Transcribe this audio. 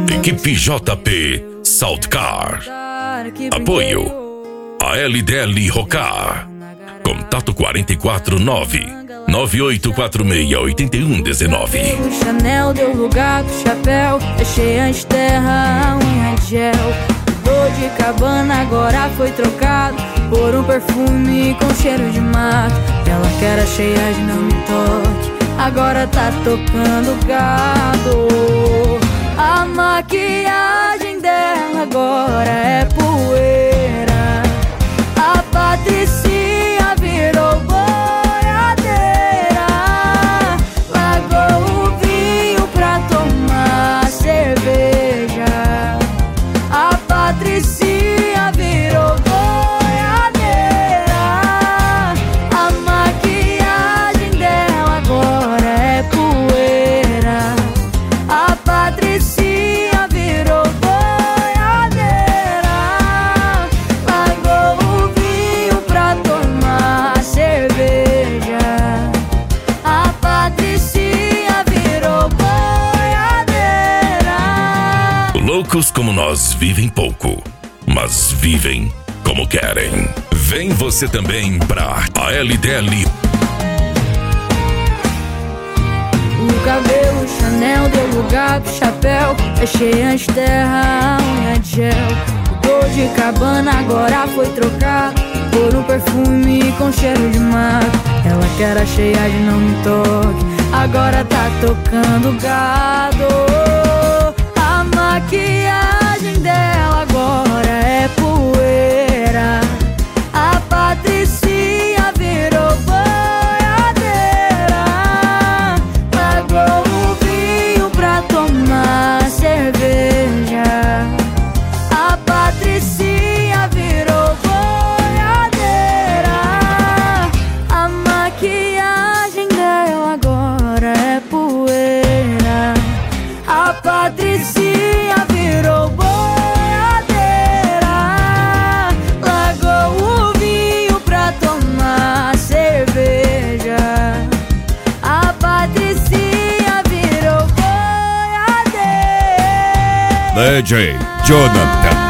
Equipe JP Saltcar. Apoio a LDL Rocar. Contato 449-9846-8119. O Chanel deu lugar pro chapéu, é cheia de terra, unha de gel. Dor de cabana agora foi trocado por um perfume com cheiro de mato. Ela que era cheia de não me toque, agora tá tocando gado. A maquiagem dela agora é poeira. A Patricinha virou boiadeira. Largou o vinho pra tomar cerveja. A Patricinha virou boiadeira. A maquiagem dela agora é poeira. A Patricinha virou boiadeira. Largou o vinho pra tomar cerveja. A Patricinha virou boiadeira. Loucos como nós vivem pouco, mas vivem como querem. Vem você também pra ALDL. O cabelo Chanel deu lugar pro chapéu, é cheia de terra, unha de gel. O dor de cabana agora foi trocado por um perfume com cheiro de mato. Ela que era cheia de não me toque, agora tá tocando gado. A maquiagem dela agora é poeira. A Patricinha virou boiadeira. Largou o vinho pra tomar cerveja. A Patricinha virou boiadeira. A maquiagem dela agora é poeira. A Patricinha virou boiadeira. Largou o vinho pra tomar cerveja. A Patricinha virou boiadeira. DJ Jonathan.